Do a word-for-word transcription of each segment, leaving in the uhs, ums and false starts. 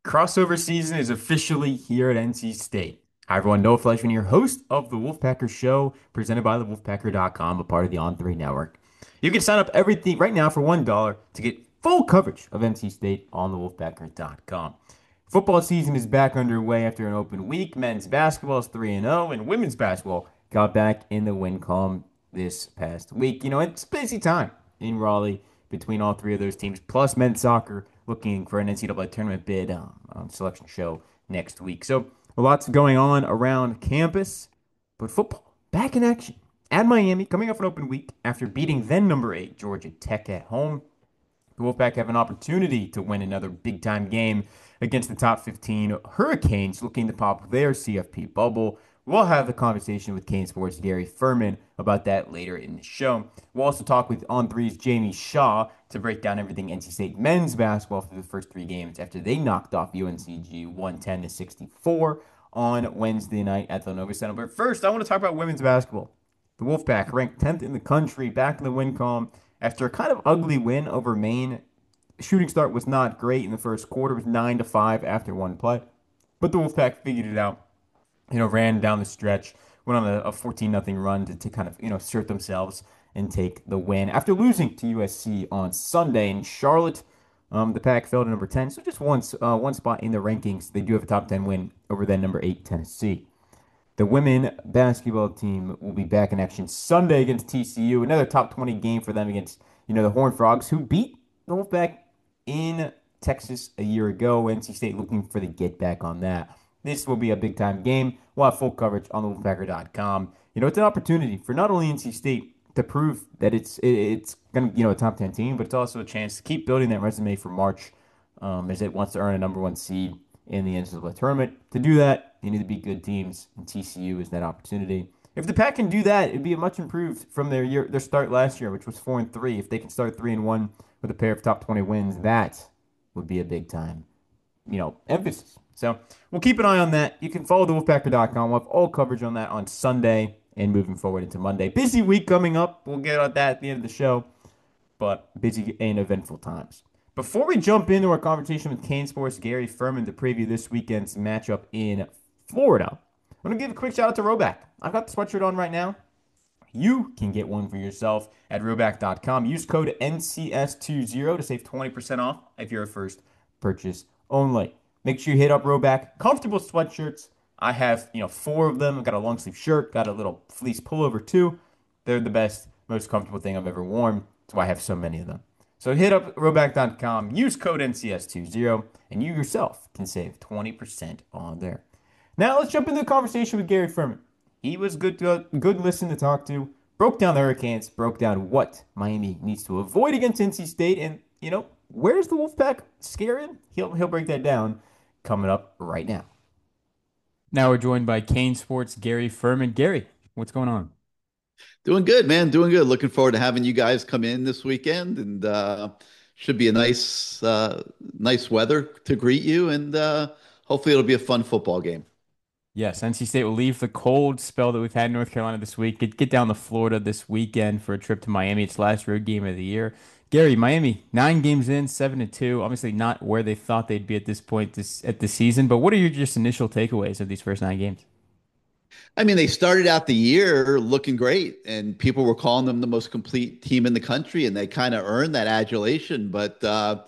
Crossover season is officially here at N C State. Hi everyone, Noah Fleischman here, host of the Wolfpacker Show, presented by the wolfpacker dot com, a part of the On three Network. You can sign up everything right now for one dollar to get full coverage of N C State on the wolfpacker dot com. Football season is back underway after an open week. Men's basketball is three and oh, and women's basketball got back in the win column this past week. You know, it's busy time in Raleigh between all three of those teams, plus men's soccer looking for an N C double A tournament bid um, on selection show next week. So, lots going on around campus, but football back in action at Miami, coming off an open week after beating then number eight Georgia Tech at home. The Wolfpack have an opportunity to win another big time game against the top fifteen Hurricanes looking to pop their C F P bubble. We'll have the conversation with Kane Sports' Gary Furman about that later in the show. We'll also talk with On three's Jamie Shaw to break down everything N C State men's basketball through the first three games after they knocked off U N C G one ten to sixty-four on Wednesday night at the Nova Center. But first, I want to talk about women's basketball. The Wolfpack, ranked tenth in the country, back in the win column after a kind of ugly win over Maine. Shooting start was not great in the first quarter. It was nine to five after one play. But the Wolfpack figured it out. You know, ran down the stretch, went on a, a fourteen nothing run to, to kind of, you know, assert themselves and take the win. After losing to U S C on Sunday in Charlotte, um, the Pack fell to number ten. So just one, uh, one spot in the rankings. They do have a top ten win over then number eight Tennessee. The women basketball team will be back in action Sunday against T C U. Another top twenty game for them against, you know, the Horned Frogs, who beat the Wolfpack in Texas a year ago. N C State looking for the get back on that. This will be a big time game. We'll have full coverage on the wolfpacker dot com. You know, it's an opportunity for not only N C State to prove that it's it's gonna, you know, a top ten team, but it's also a chance to keep building that resume for March, um, as it wants to earn a number one seed in the N C double A tournament. To do that, you need to beat good teams, and T C U is that opportunity. If the Pack can do that, it'd be a much improved from their year, their start last year, which was four and three. If they can start three and one with a pair of top twenty wins, that would be a big time, you know, emphasis. So we'll keep an eye on that. You can follow the wolfpacker dot com. We'll have all coverage on that on Sunday and moving forward into Monday. Busy week coming up. We'll get at that at the end of the show, but busy and eventful times. Before we jump into our conversation with Kane Sports' Gary Furman to preview this weekend's matchup in Florida, I'm going to give a quick shout out to Roback. I've got the sweatshirt on right now. You can get one for yourself at roback dot com. Use code N C S twenty to save twenty percent off if you're a first purchase only. Make sure you hit up Roback. Comfortable sweatshirts. I have, you know, four of them. I've got a long sleeve shirt, got a little fleece pullover too. They're the best, most comfortable thing I've ever worn. That's why I have so many of them. So hit up roback dot com, use code N C S twenty, and you yourself can save twenty percent on there. Now let's jump into the conversation with Gary Furman. He was good to, good listen to talk to. Broke down the Hurricanes, broke down what Miami needs to avoid against N C State, and you know, where's the Wolfpack scaring? He'll he'll break that down coming up right now. Now we're joined by Kane Sports' Gary Furman. Gary, what's going on? Doing good, man. Doing good. Looking forward to having you guys come in this weekend, and uh, should be a nice, uh, nice weather to greet you, and uh, hopefully it'll be a fun football game. Yes, N C State will leave the cold spell that we've had in North Carolina this week. Get, get down to Florida this weekend for a trip to Miami. It's last road game of the year. Gary, Miami, nine games in, seven to two. Obviously not where they thought they'd be at this point this at the season. But what are your just initial takeaways of these first nine games? I mean, they started out the year looking great, and people were calling them the most complete team in the country, and they kind of earned that adulation. But uh,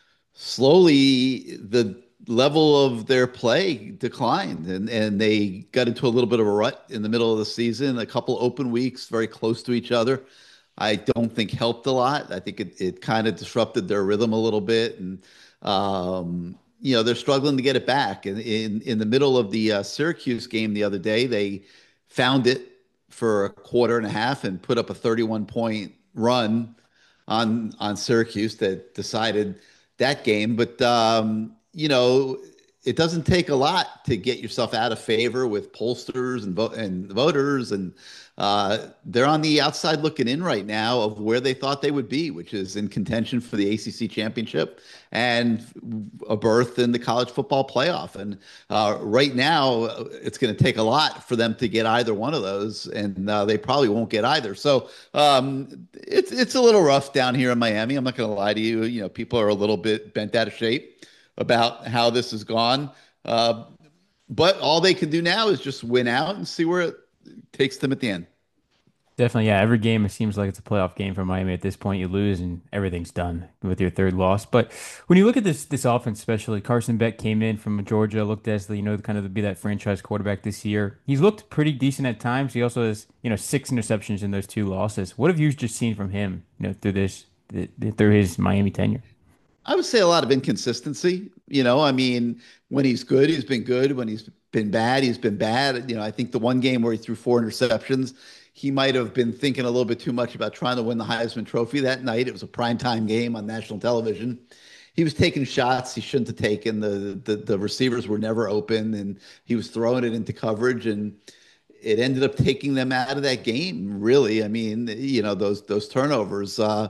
slowly, the level of their play declined, and and they got into a little bit of a rut in the middle of the season. A couple open weeks, very close to each other. I don't think helped a lot. I think it, it kind of disrupted their rhythm a little bit, and um, you know they're struggling to get it back. And in in the middle of the uh, Syracuse game the other day, they found it for a quarter and a half and put up a thirty-one point run on on Syracuse that decided that game. But um, you know, it doesn't take a lot to get yourself out of favor with pollsters and vote and voters, and uh, they're on the outside looking in right now of where they thought they would be, which is in contention for the A C C championship and a berth in the college football playoff. And uh, right now, it's going to take a lot for them to get either one of those, and uh, they probably won't get either. So um, it's it's a little rough down here in Miami. I'm not going to lie to you. You know, people are a little bit bent out of shape about how this has gone. Uh, but all they can do now is just win out and see where it takes them at the end. Definitely, yeah. Every game, it seems like it's a playoff game for Miami. At this point, you lose and everything's done with your third loss. But when you look at this this offense, especially Carson Beck came in from Georgia, looked as the you know kind of to be that franchise quarterback this year. He's looked pretty decent at times. He also has you know six interceptions in those two losses. What have you just seen from him, you know, through this th through his Miami tenure? I would say a lot of inconsistency. You know, I mean, when he's good, he's been good. When he's been bad, he's been bad. You know, I think the one game where he threw four interceptions, he might have been thinking a little bit too much about trying to win the Heisman Trophy that night. It was a primetime game on national television. He was taking shots he shouldn't have taken. The, the the receivers were never open, and he was throwing it into coverage, and it ended up taking them out of that game. Really, I mean, you know, those those turnovers. Uh,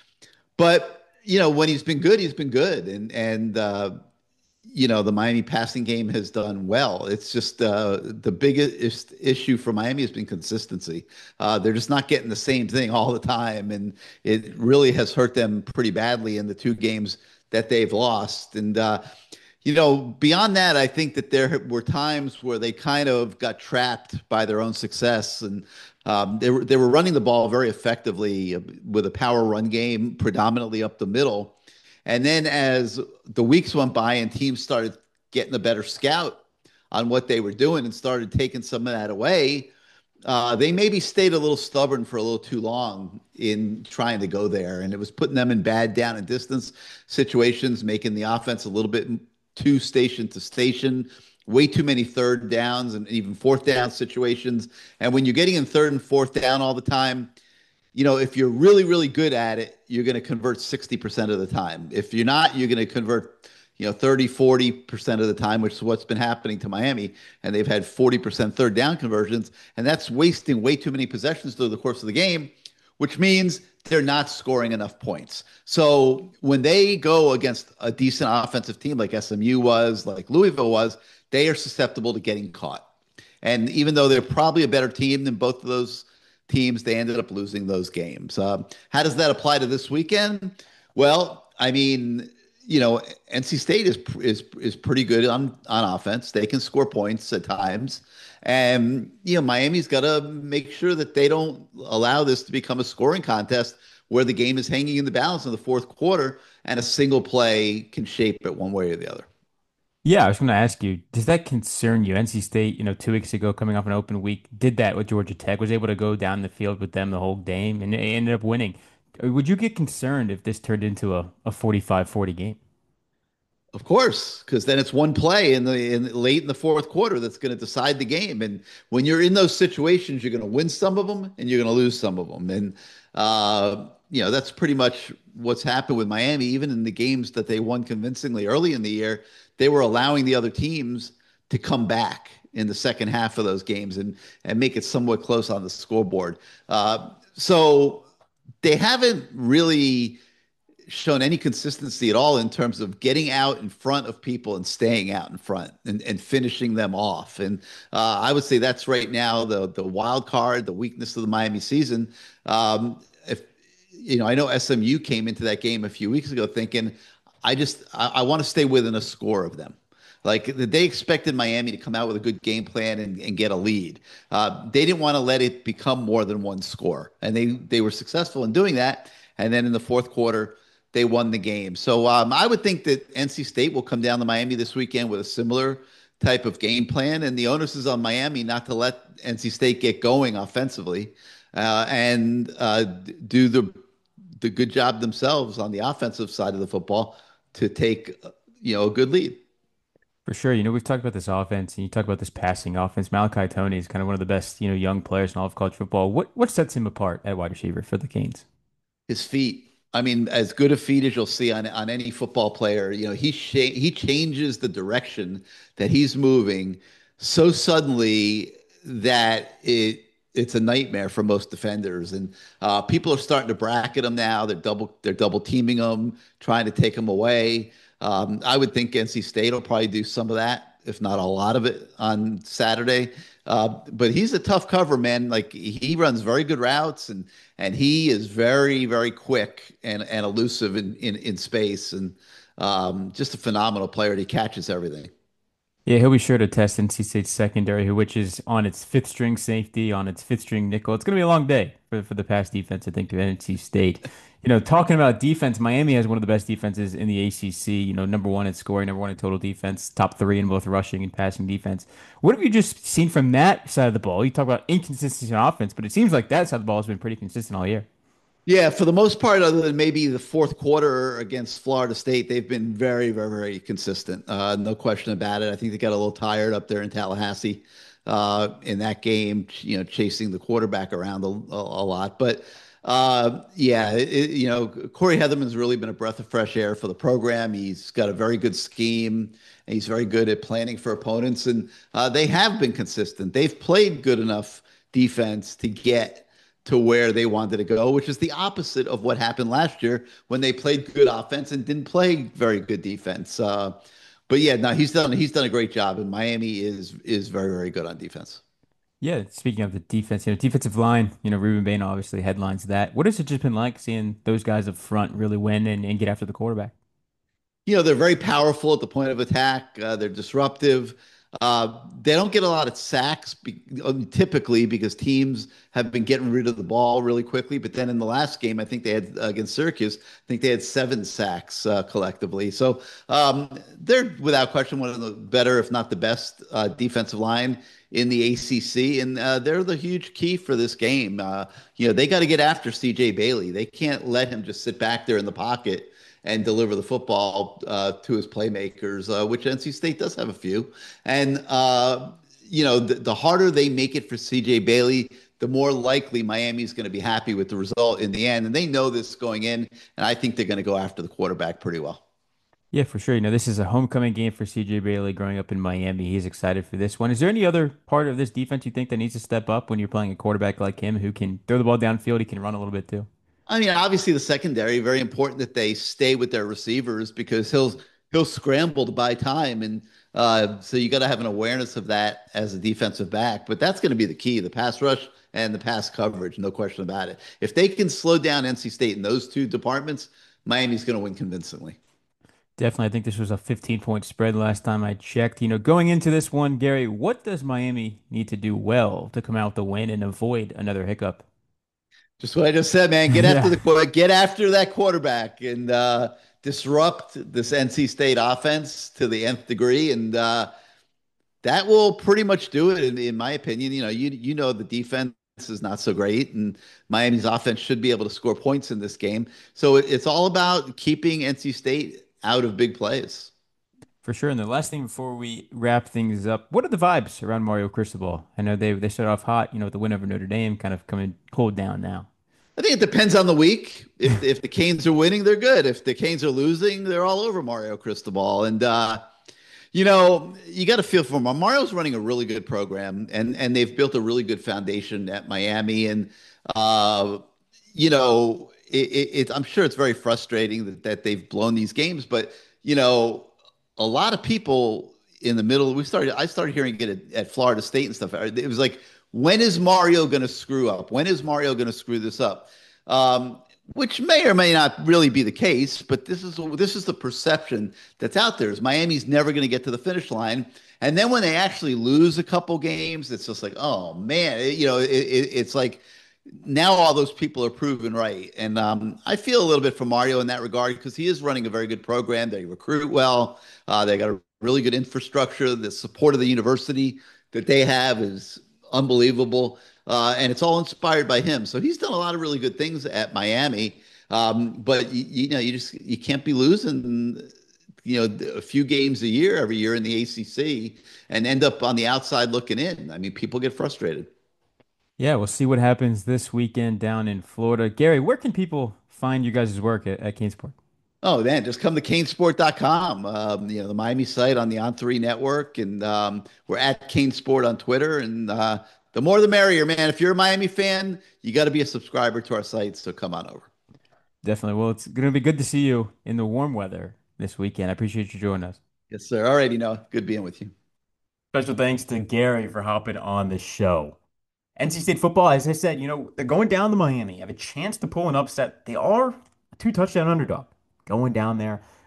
but you know, when he's been good, he's been good, and and uh, you know, the Miami passing game has done well. It's just uh, the biggest issue for Miami has been consistency. Uh, they're just not getting the same thing all the time, and it really has hurt them pretty badly in the two games that they've lost. And uh, you know, beyond that, I think that there were times where they kind of got trapped by their own success, and um, they were they were running the ball very effectively with a power run game, predominantly up the middle. And then as the weeks went by and teams started getting a better scout on what they were doing and started taking some of that away, uh, they maybe stayed a little stubborn for a little too long in trying to go there. And it was putting them in bad down and distance situations, making the offense a little bit too station to station, way too many third downs and even fourth down situations. And when you're getting in third and fourth down all the time, you know, if you're really, really good at it, you're going to convert sixty percent of the time. If you're not, you're going to convert, you know, thirty, forty percent of the time, which is what's been happening to Miami. And they've had forty percent third down conversions. And that's wasting way too many possessions through the course of the game, which means they're not scoring enough points. So when they go against a decent offensive team like S M U was, like Louisville was, they are susceptible to getting caught. And even though they're probably a better team than both of those teams, they ended up losing those games. Uh, how does that apply to this weekend? Well, I mean, you know, N C State is is is pretty good on on offense. They can score points at times, and you know, Miami's got to make sure that they don't allow this to become a scoring contest where the game is hanging in the balance in the fourth quarter, and a single play can shape it one way or the other. Yeah, I was going to ask you, does that concern you? N C State, you know, two weeks ago, coming off an open week, did that with Georgia Tech, was able to go down the field with them the whole game, and they ended up winning. Uh, Would you get concerned if this turned into a, a forty-five forty game? Of course, because then it's one play in the in late in the fourth quarter that's going to decide the game. And when you're in those situations, you're going to win some of them and you're going to lose some of them. And uh, you know that's pretty much what's happened with Miami. Even in the games that they won convincingly early in the year, they were allowing the other teams to come back in the second half of those games and and make it somewhat close on the scoreboard. Uh, so they haven't really shown any consistency at all in terms of getting out in front of people and staying out in front and, and finishing them off. And uh, I would say that's right now the the wild card, the weakness of the Miami season. Um, if you know, I know S M U came into that game a few weeks ago thinking, I just I, I want to stay within a score of them. Like they expected Miami to come out with a good game plan and, and get a lead. Uh, they didn't want to let it become more than one score, and they they were successful in doing that. And then in the fourth quarter, they won the game. So um, I would think that N C State will come down to Miami this weekend with a similar type of game plan, and the onus is on Miami not to let N C State get going offensively uh, and uh, do the the good job themselves on the offensive side of the football to take you know a good lead. For sure. You know, we've talked about this offense and you talk about this passing offense. Malachi Tony is kind of one of the best, you know, young players in all of college football. What what sets him apart at wide receiver for the Canes? His feet. I mean, as good a feet as you'll see on on any football player. You know, he sh- he changes the direction that he's moving so suddenly that it it's a nightmare for most defenders. And uh, people are starting to bracket him now. They're double they're double teaming him, trying to take him away. Um, I would think N C State will probably do some of that, if not a lot of it, on Saturday. Uh, but he's a tough cover, man. Like he runs very good routes, and and he is very very quick and and elusive in in, in space. And Um, just a phenomenal player. He catches everything. Yeah, he'll be sure to test N C State's secondary, which is on its fifth string safety, on its fifth string nickel. It's going to be a long day for, for the pass defense, I think, of N C State. You know, talking about defense, Miami has one of the best defenses in the A C C. You know, number one in scoring, number one in total defense, top three in both rushing and passing defense. What have you just seen from that side of the ball? You talk about inconsistency on offense, but it seems like that side of the ball has been pretty consistent all year. Yeah, for the most part, other than maybe the fourth quarter against Florida State, they've been very, very, very consistent. Uh, no question about it. I think they got a little tired up there in Tallahassee uh, in that game, you know, chasing the quarterback around a, a, a lot. But uh, yeah, it, it- you know, Corey Heatherman's really been a breath of fresh air for the program. He's got a very good scheme, and he's very good at planning for opponents, and uh, they have been consistent. They've played good enough defense to get to where they wanted to go, which is the opposite of what happened last year when they played good offense and didn't play very good defense. Uh, but yeah, no, he's done he's done a great job, and Miami is is very very good on defense. Yeah, speaking of the defense, you know, defensive line, you know, Ruben Bain obviously headlines that. What has it just been like seeing those guys up front really win and, and get after the quarterback? You know, they're very powerful at the point of attack. Uh, they're disruptive. Uh, they don't get a lot of sacks be, um, typically because teams have been getting rid of the ball really quickly. But then in the last game, I think they had uh, against Syracuse, I think they had seven sacks uh, collectively. So um, they're without question one of the better, if not the best, uh, defensive line in the A C C, and uh, they're the huge key for this game. Uh, you know, they got to get after C J Bailey. They can't let him just sit back there in the pocket and deliver the football uh, to his playmakers, uh, which N C State does have a few. And, uh, you know, the, the harder they make it for C J Bailey, the more likely Miami's going to be happy with the result in the end. And they know this going in, and I think they're going to go after the quarterback pretty well. Yeah, for sure. You know, this is a homecoming game for C J Bailey growing up in Miami. He's excited for this one. Is there any other part of this defense you think that needs to step up when you're playing a quarterback like him who can throw the ball downfield? He can run a little bit too. I mean, obviously the secondary, very important that they stay with their receivers because he'll he'll scramble to buy time, and uh, so you got to have an awareness of that as a defensive back. But that's going to be the key: the pass rush and the pass coverage, no question about it. If they can slow down N C State in those two departments, Miami's going to win convincingly. Definitely. I think this was a fifteen point spread last time I checked. You know, going into this one, Gary, what does Miami need to do well to come out with the win and avoid another hiccup? Just what I just said, man. Get after Yeah. the get after that quarterback and uh, disrupt this N C State offense to the nth degree, and uh, that will pretty much do it, in, in my opinion. You know, you you know the defense is not so great, and Miami's offense should be able to score points in this game. So it, it's all about keeping N C State out of big plays. For sure. And the last thing before we wrap things up, what are the vibes around Mario Cristobal? I know they they started off hot, you know, with the win over Notre Dame, kind of coming cold down now. I think it depends on the week. If if the Canes are winning, they're good. If the Canes are losing, they're all over Mario Cristobal. And uh, you know, you got to feel for him. Mario's running a really good program, and and they've built a really good foundation at Miami. And uh, you know, it, it, it, I'm sure it's very frustrating that, that they've blown these games, but you know, a lot of people in the middle. We started. I started hearing it at, at Florida State and stuff. It was like, when is Mario going to screw up? When is Mario going to screw this up? Um, which may or may not really be the case, but this is this is the perception that's out there. Is Miami's never going to get to the finish line, and then when they actually lose a couple games, it's just like, oh man, it- you know, it, it, it's like now all those people are proven right. And um, I feel a little bit for Mario in that regard because he is running a very good program. They recruit well. Uh, they got a really good infrastructure. The support of the university that they have is unbelievable. Uh, and it's all inspired by him. So he's done a lot of really good things at Miami. Um, but you, you know, you just you can't be losing, you know, a few games a year every year in the A C C and end up on the outside looking in. I mean, people get frustrated. Yeah, we'll see what happens this weekend down in Florida. Gary, where can people find you guys' work at, at Kingsport? Oh man, just come to canesport dot com. Um, you know, the Miami site on the On three network, and um, we're at Canesport on Twitter. And uh, the more the merrier, man. If you're a Miami fan, you got to be a subscriber to our site, so come on over. Definitely. Well, it's going to be good to see you in the warm weather this weekend. I appreciate you joining us. Yes, sir. All righty, Noah. Good being with you. Special thanks to Gary for hopping on the show. N C State football, as I said, you know, they're going down to Miami, have a chance to pull an upset. They are a two touchdown underdog going down there.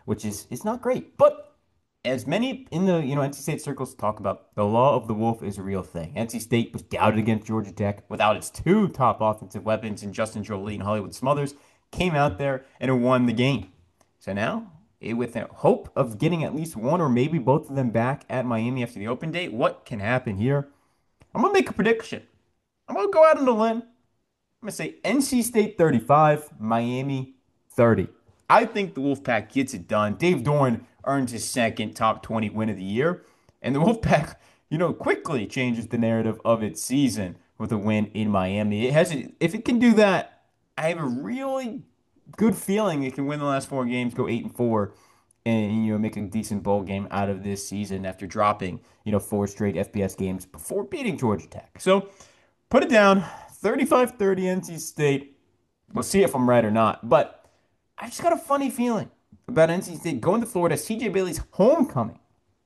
which is is not great. But as many in the you know N C State circles talk about, the law of the wolf is a real thing. N C State was doubted against Georgia Tech without its two top offensive weapons in Justin Jolie and Hollywood Smothers, came out there and won the game. So now, eh, with the hope of getting at least one or maybe both of them back at Miami after the open date, what can happen here? I'm gonna make a prediction. I'm gonna go out on a limb. I'm gonna say N C State thirty-five, Miami thirty. I think the Wolfpack gets it done. Dave Doeren earns his second top twenty win of the year, and the Wolfpack, you know, quickly changes the narrative of its season with a win in Miami. It has, if it can do that, I have a really good feeling it can win the last four games, go eight and four, and you know make a decent bowl game out of this season after dropping you know four straight F B S games before beating Georgia Tech. So put it down, thirty-five thirty N C State. We'll see if I'm right or not, but I just got a funny feeling about N C State going to Florida. C J Bailey's homecoming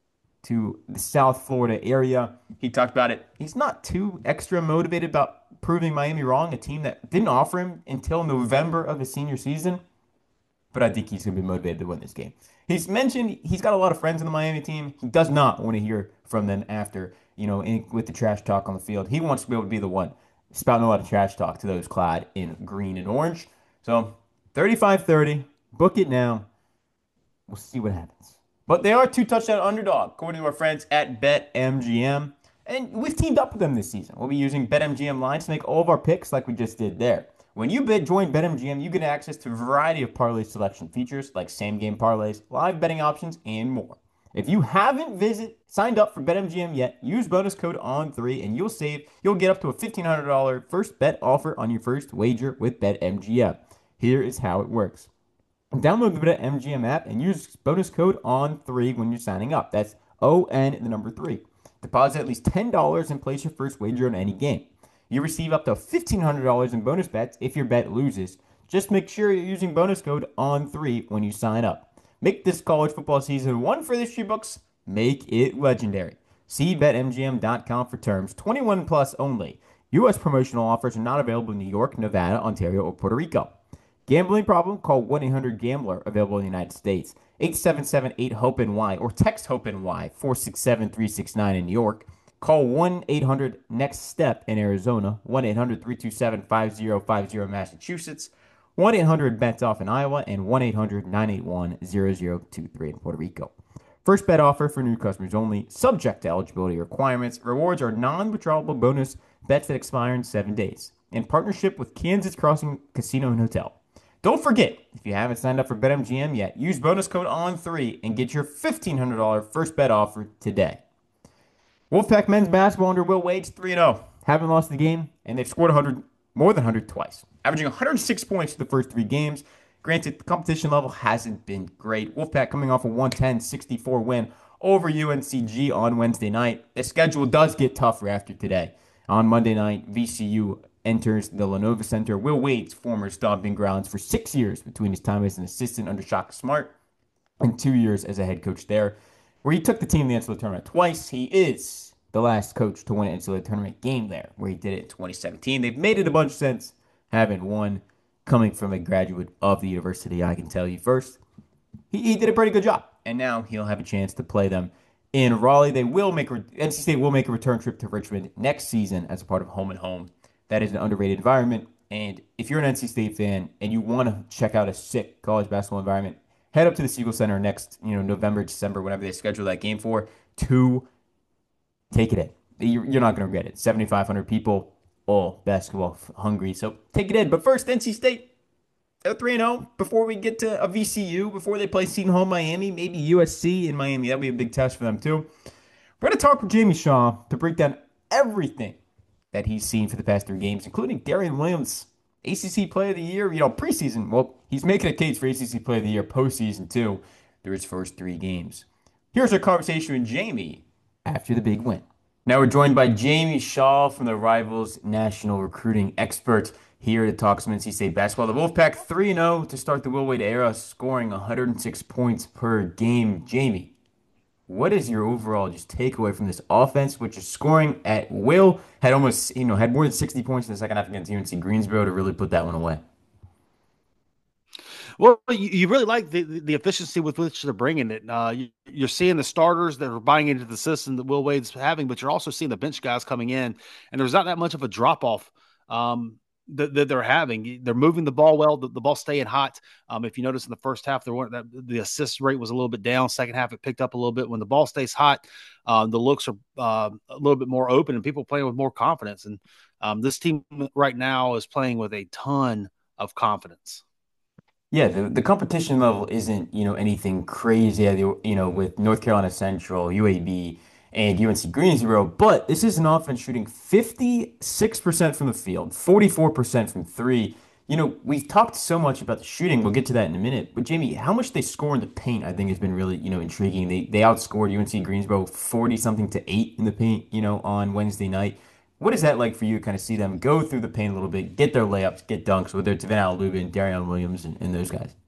to the South Florida area. He talked about it. He's not too extra motivated about proving Miami wrong, a team that didn't offer him until November of his senior season. But I think he's going to be motivated to win this game. He's mentioned he's got a lot of friends in the Miami team. He does not want to hear from them after, you know, in, with the trash talk on the field. He wants to be able to be the one spouting a lot of trash talk to those clad in green and orange. So thirty-five thirty, book it now. We'll see what happens. But they are two touchdown underdog, according to our friends at BetMGM. And we've teamed up with them this season. We'll be using BetMGM lines to make all of our picks like we just did there. When you bet, join BetMGM, you get access to a variety of parlay selection features like same-game parlays, live betting options, and more. If you haven't visit signed up for BetMGM yet, use bonus code on three and you'll save. You'll get up to a fifteen hundred dollars first bet offer on your first wager with BetMGM. Here is how it works. Download the BetMGM app and use bonus code on three when you're signing up. That's O N, the number three. Deposit at least ten dollars and place your first wager on any game. You receive up to fifteen hundred dollars in bonus bets if your bet loses. Just make sure you're using bonus code on three when you sign up. Make this college football season one for the Shoebooks. Make it legendary. See Bet M G M dot com for terms. twenty-one plus only. U S promotional offers are not available in New York, Nevada, Ontario, or Puerto Rico. Gambling problem? Call one eight hundred gambler, available in the United States. eight seven seven eight hope N Y or text HOPE-NY four six seven three six nine in New York. Call one eight hundred next step in Arizona. one eight hundred three two seven five zero five zero Massachusetts. one eight hundred bet off in Iowa. And one eight hundred nine eight one zero zero two three in Puerto Rico. First bet offer for new customers only. Subject to eligibility requirements. Rewards are non-withdrawable bonus bets that expire in seven days. In partnership with Kansas Crossing Casino and Hotel. Don't forget, if you haven't signed up for BetMGM yet, use bonus code on three and get your fifteen hundred dollars first bet offer today. Wolfpack men's basketball under Will Wade's three and oh. Haven't lost the game, and they've scored one hundred, more than one hundred twice. Averaging one hundred six points for the first three games. Granted, the competition level hasn't been great. Wolfpack coming off a one ten sixty-four win over U N C G on Wednesday night. The schedule does get tougher after today. On Monday night, V C U enters the Lenovo Center, Will Wade's former stomping grounds, for six years between his time as an assistant under Shaka Smart and two years as a head coach there, where he took the team to the N C double A tournament twice. He is the last coach to win an N C double A tournament game there, where he did it in twenty seventeen. They've made it a bunch since, haven't won. Coming from a graduate of the university, I can tell you first, he, he did a pretty good job, and now he'll have a chance to play them in Raleigh. They will make N C State will make a return trip to Richmond next season as a part of home and home. That is an underrated environment, and if you're an N C State fan and you want to check out a sick college basketball environment, head up to the Siegel Center next, you know, November, December, whenever they schedule that game for, to take it in. You're, you're not going to regret it. seventy-five hundred people, all basketball hungry, so take it in. But first, N C State, they're three and oh before we get to a V C U, before they play Seton Hall, Miami, maybe U S C in Miami. That'll be a big test for them, too. We're going to talk with Jamie Shaw to break down everything that he's seen for the past three games, including Darian Williams, A C C Player of the Year, you know, preseason. Well, he's making a case for A C C Player of the Year postseason, too, through his first three games. Here's our conversation with Jamie after the big win. Now we're joined by Jamie Shaw from the Rivals National Recruiting Expert here to talk some N C State basketball. The Wolfpack three and oh to start the Will Wade era, scoring one hundred six points per game. Jamie, what is your overall just takeaway from this offense, which is scoring at will? Had almost, you know, had more than sixty points in the second half against U N C Greensboro to really put that one away. Well, you, you really like the, the efficiency with which they're bringing it. Uh, you, you're seeing the starters that are buying into the system that Will Wade's having, but you're also seeing the bench guys coming in, and there's not that much of a drop off um, that, that they're having. They're moving the ball well, the, the ball staying hot. Um, if you notice in the first half, there weren't that the assist rate was a little bit down. Second half, it picked up a little bit. When the ball stays hot, um, the looks are uh, a little bit more open, and people playing with more confidence. And um, this team right now is playing with a ton of confidence. Yeah, the, the competition level isn't, you know, anything crazy, uh, you know, with North Carolina Central, U A B, and U N C Greensboro, but this is an offense shooting fifty-six percent from the field, forty-four percent from three. You know, we've talked so much about the shooting. We'll get to that in a minute. But Jamie, how much they score in the paint, I think has been really, you know, intriguing. They they outscored U N C Greensboro forty something to eight in the paint, you know, on Wednesday night. What is that like for you to kind of see them go through the paint a little bit, get their layups, get dunks, whether it's Van Allen, Darion Williams, and, and those guys?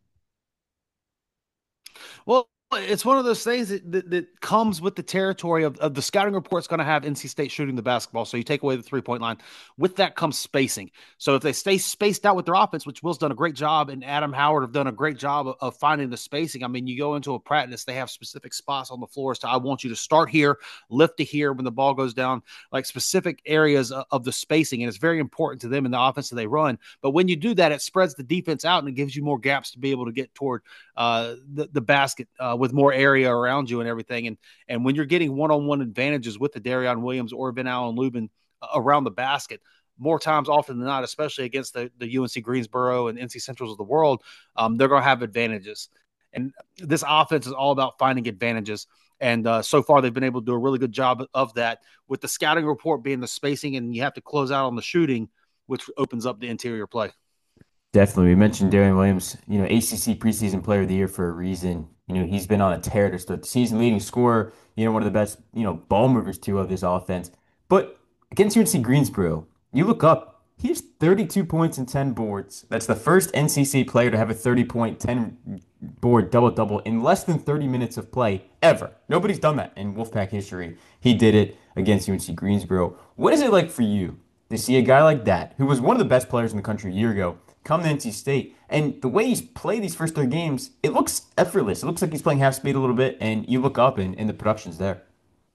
Well, it's one of those things that, that, that comes with the territory of, of the scouting report's going to have N C State shooting the basketball. So you take away the three point line. With that comes spacing. So if they stay spaced out with their offense, which Will's done a great job and Adam Howard have done a great job of, of finding the spacing. I mean, you go into a practice, they have specific spots on the floor. So I want you to start here, lift to here when the ball goes down, like specific areas of, of the spacing. And it's very important to them in the offense that they run. But when you do that, it spreads the defense out and it gives you more gaps to be able to get toward uh, the, the basket uh, with more area around you and everything. And and when you're getting one-on-one advantages with the Darion Williams or Ben Allen Lubin around the basket, more times often than not, especially against the, the U N C Greensboro and N C Centrals of the world, um, they're going to have advantages. And this offense is all about finding advantages. And uh, so far, they've been able to do a really good job of that, with the scouting report being the spacing, and you have to close out on the shooting, which opens up the interior play. Definitely. We mentioned Darian Williams, you know, A C C preseason player of the year for a reason. You know, he's been on a tear to start the season, leading scorer, you know, one of the best, you know, ball movers too of this offense. But against U N C Greensboro, you look up, he has thirty-two points and ten boards. That's the first N C C player to have a thirty point, ten board double double in less than thirty minutes of play ever. Nobody's done that in Wolfpack history. He did it against U N C Greensboro. What is it like for you to see a guy like that, who was one of the best players in the country a year ago, come to N C State? And the way he's played these first three games, it looks effortless. It looks like he's playing half speed a little bit, and you look up and, and the production's there.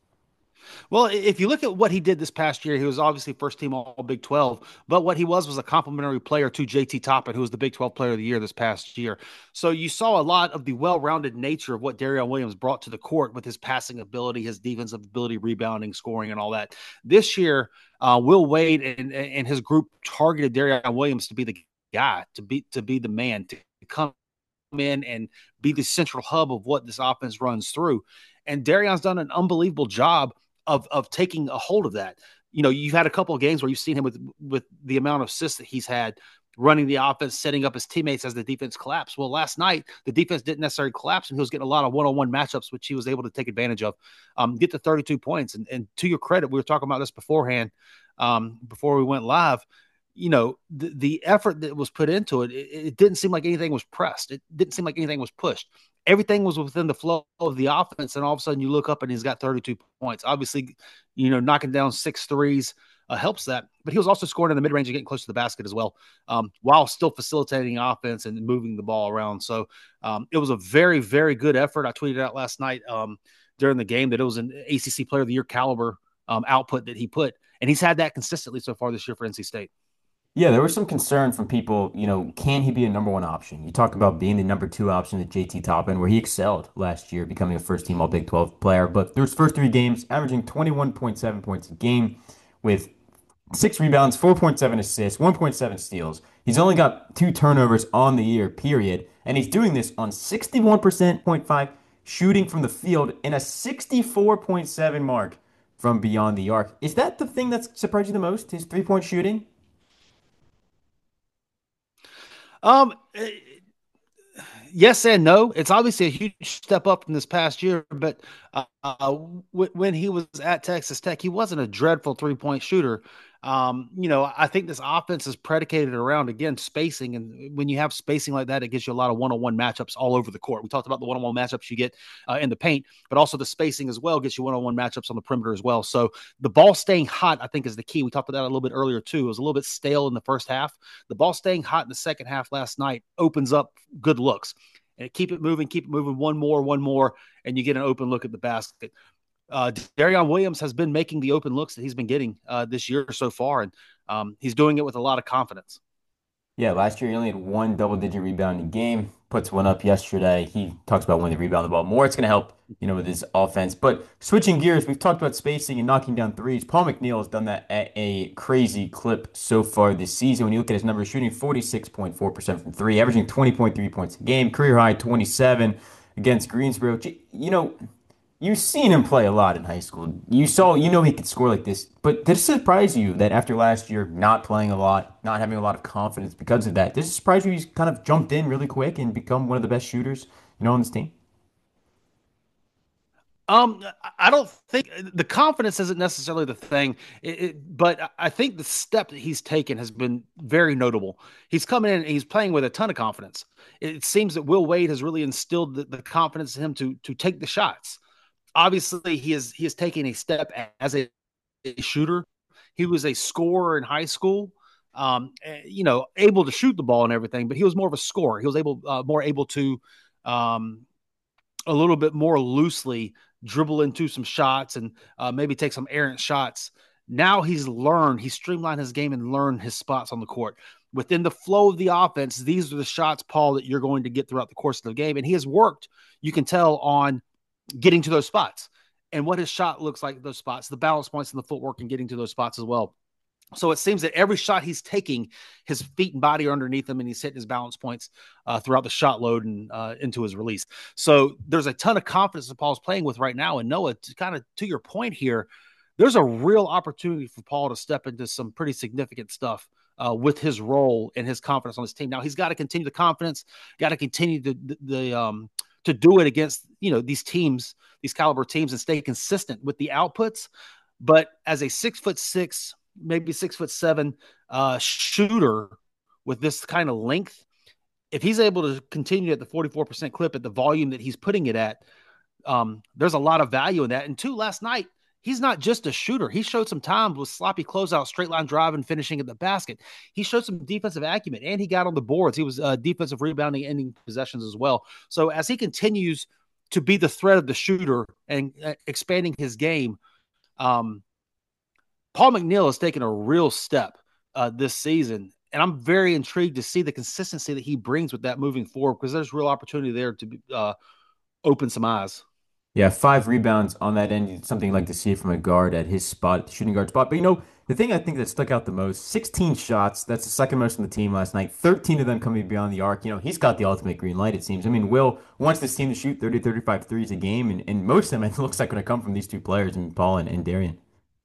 Well, if you look at what he did this past year, he was obviously first team All Big twelve, but what he was was a complimentary player to J T Toppin, who was the Big twelve Player of the Year this past year. So you saw a lot of the well-rounded nature of what Darion Williams brought to the court with his passing ability, his defensive ability, rebounding, scoring, and all that. This year, uh, Will Wade and, and his group targeted Darion Williams to be the guy, to be to be the man, to come in and be the central hub of what this offense runs through. And Darion's done an unbelievable job of of taking a hold of that. You know, you've had a couple of games where you've seen him with with the amount of assists that he's had running the offense, setting up his teammates as the defense collapsed. Well, last night, the defense didn't necessarily collapse, and he was getting a lot of one-on-one matchups, which he was able to take advantage of, um, get to thirty-two points. And, and to your credit, we were talking about this beforehand, um, before we went live. You know, the, the effort that was put into it, it, it didn't seem like anything was pressed. It didn't seem like anything was pushed. Everything was within the flow of the offense, and all of a sudden you look up and he's got thirty-two points. Obviously, you know, knocking down six threes uh, helps that, but he was also scoring in the mid-range and getting close to the basket as well, um, while still facilitating offense and moving the ball around. So um, it was a very, very good effort. I tweeted out last night um, during the game that it was an A C C Player of the Year caliber um, output that he put, and he's had that consistently so far this year for N C State. Yeah, there was some concern from people, you know, can he be a number one option? You talk about being the number two option at J T Toppin, where he excelled last year, becoming a first team All Big twelve player. But through his first three games, averaging twenty-one point seven points a game with six rebounds, four point seven assists, one point seven steals. He's only got two turnovers on the year, period. And he's doing this on sixty-one point five shooting from the field and a sixty-four point seven mark from beyond the arc. Is that the thing that's surprised you the most, his three point shooting? Um, yes and no. It's obviously a huge step up from this past year, but uh, uh, w- when he was at Texas Tech, he wasn't a dreadful three point shooter. Um, you know, I think this offense is predicated around, again, spacing. And when you have spacing like that, it gives you a lot of one on one matchups all over the court. We talked about the one on one matchups you get uh, in the paint, but also the spacing as well gets you one on one matchups on the perimeter as well. So the ball staying hot, I think, is the key. We talked about that a little bit earlier, too. It was a little bit stale in the first half. The ball staying hot in the second half last night opens up good looks. And keep it moving, keep it moving, one more, one more, and you get an open look at the basket. Uh, Darion Williams has been making the open looks that he's been getting uh, this year so far, and um, he's doing it with a lot of confidence. Yeah, last year he only had one double-digit rebounding game. Puts one up yesterday. He talks about when they rebound the ball more. It's going to help, you know, with his offense. But switching gears, we've talked about spacing and knocking down threes. Paul McNeil has done that at a crazy clip so far this season. When you look at his numbers, shooting forty-six point four percent from three, averaging twenty point three points a game, career high twenty-seven against Greensboro. You know, you've seen him play a lot in high school. You saw, you know he could score like this. But did it surprise you that after last year, not playing a lot, not having a lot of confidence because of that, did it surprise you he's kind of jumped in really quick and become one of the best shooters, you know, on this team? Um, I don't think the confidence isn't necessarily the thing, it, it, but I think the step that he's taken has been very notable. He's coming in and he's playing with a ton of confidence. It seems that Will Wade has really instilled the, the confidence in him to to take the shots. Obviously, he is he is taking a step as a, a shooter. He was a scorer in high school, um, eh, you know, able to shoot the ball and everything, but he was more of a scorer. He was able uh, more able to um, a little bit more loosely dribble into some shots and uh, maybe take some errant shots. Now he's learned, he's streamlined his game and learned his spots on the court. Within the flow of the offense, these are the shots, Paul, that you're going to get throughout the course of the game. And he has worked, you can tell, on getting to those spots and what his shot looks like, those spots, the balance points and the footwork and getting to those spots as well. So it seems that every shot he's taking, his feet and body are underneath him, and he's hitting his balance points uh, throughout the shot load and uh, into his release. So there's a ton of confidence that Paul's playing with right now. And Noah, to kind of to your point here, there's a real opportunity for Paul to step into some pretty significant stuff uh, with his role and his confidence on his team. Now he's got to continue the confidence, got to continue the, the, the um, to do it against, you know, these teams, these caliber teams, and stay consistent with the outputs. But as a six foot six, maybe six foot seven uh, shooter with this kind of length, if he's able to continue at the forty-four percent clip at the volume that he's putting it at, um, there's a lot of value in that. And two, last night, he's not just a shooter. He showed some times with sloppy closeout, straight line drive, and finishing at the basket. He showed some defensive acumen, and he got on the boards. He was uh, defensive rebounding, ending possessions as well. So as he continues to be the threat of the shooter and uh, expanding his game, um, Paul McNeil has taken a real step uh, this season, and I'm very intrigued to see the consistency that he brings with that moving forward because there's real opportunity there to uh, open some eyes. Yeah, five rebounds on that end. Something like to see from a guard at his spot, the shooting guard spot. But you know, the thing I think that stuck out the most, sixteen shots. That's the second most on the team last night. thirteen of them coming beyond the arc. You know, he's got the ultimate green light, it seems. I mean, Will wants this team to shoot thirty, thirty-five threes a game, and, and most of them, it looks like, going to come from these two players, I mean, Paul and, and Darian.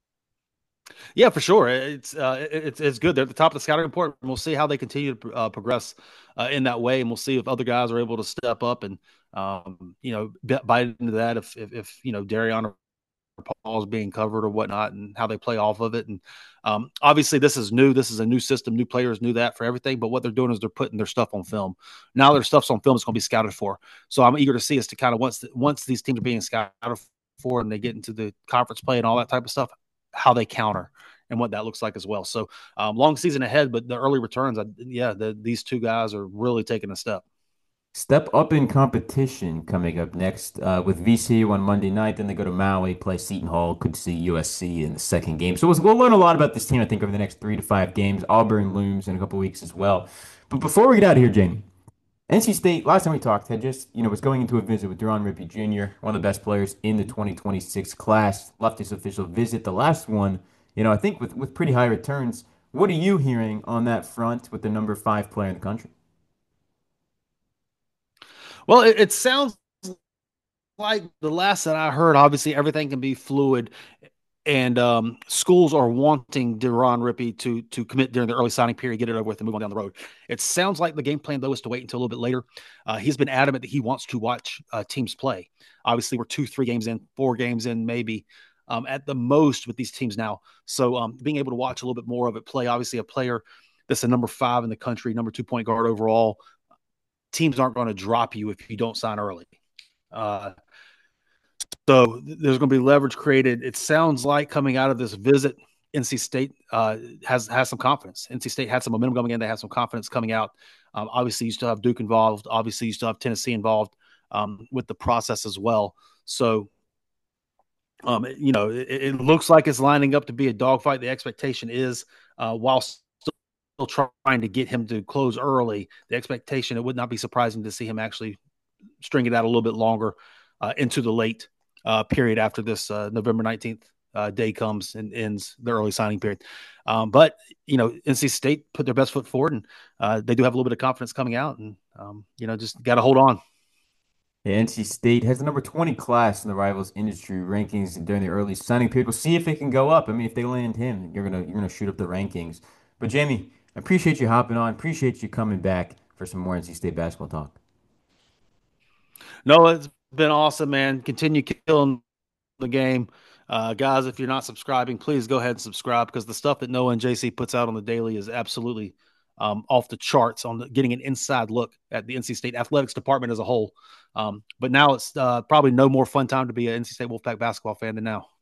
Yeah, for sure. It's uh, it's it's good. They're at the top of the scouting report, and we'll see how they continue to uh, progress uh, in that way, and we'll see if other guys are able to step up and um, you know bite into that. If if, if you know Darion or Paul's being covered or whatnot, and how they play off of it. And um, obviously, this is new. This is a new system. New players knew that for everything. But what they're doing is they're putting their stuff on film. Now their stuff's on film. It's going to be scouted for. So I'm eager to see us to kind of once once these teams are being scouted for and they get into the conference play and all that type of stuff, how they counter and what that looks like as well. So um, long season ahead, but the early returns, I, yeah, the, these two guys are really taking a step. Step up in competition coming up next uh, with V C U on Monday night. Then they go to Maui, play Seton Hall. Could see U S C in the second game. So we'll, we'll learn a lot about this team, I think, over the next three to five games. Auburn looms in a couple weeks as well. But before we get out of here, Jamie, N C State, last time we talked, had just, you know, was going into a visit with Duron Rippey Junior, one of the best players in the twenty twenty-six class. Left his official visit. The last one, you know, I think with, with pretty high returns. What are you hearing on that front with the number five player in the country? Well, it, it sounds like the last that I heard, obviously everything can be fluid. and um, schools are wanting Deron Rippey to to commit during the early signing period, get it over with, and move on down the road. It sounds like the game plan, though, is to wait until a little bit later. Uh, he's been adamant that he wants to watch uh, teams play. Obviously, we're two, three games in, four games in, maybe um, at the most with these teams now. So um, being able to watch a little bit more of it play, obviously a player that's a number five in the country, number two point guard overall, teams aren't going to drop you if you don't sign early. Uh, So there's going to be leverage created. It sounds like coming out of this visit, N C State uh, has has some confidence. N C State had some momentum coming in. They have some confidence coming out. Um, obviously, you still have Duke involved. Obviously, you still have Tennessee involved um, with the process as well. So, um, you know, it, it looks like it's lining up to be a dogfight. The expectation is, uh, while still trying to get him to close early, the expectation, it would not be surprising to see him actually string it out a little bit longer uh, into the late Uh, period after this uh, November nineteenth uh, day comes and ends the early signing period. Um, but, you know, N C State put their best foot forward, and uh, they do have a little bit of confidence coming out, and, um, you know, just got to hold on. Yeah, N C State has the number twenty class in the Rivals industry rankings during the early signing period. We'll see if it can go up. I mean, if they land him, you're gonna you're gonna shoot up the rankings. But Jamie, I appreciate you hopping on. Appreciate you coming back for some more N C State basketball talk. No, it's been awesome, man. Continue killing the game. Uh, guys, if you're not subscribing, please go ahead and subscribe, because the stuff that Noah and J C puts out on the daily is absolutely um, off the charts on the, getting an inside look at the N C State athletics department as a whole. Um, but now it's uh, probably no more fun time to be an N C State Wolfpack basketball fan than now.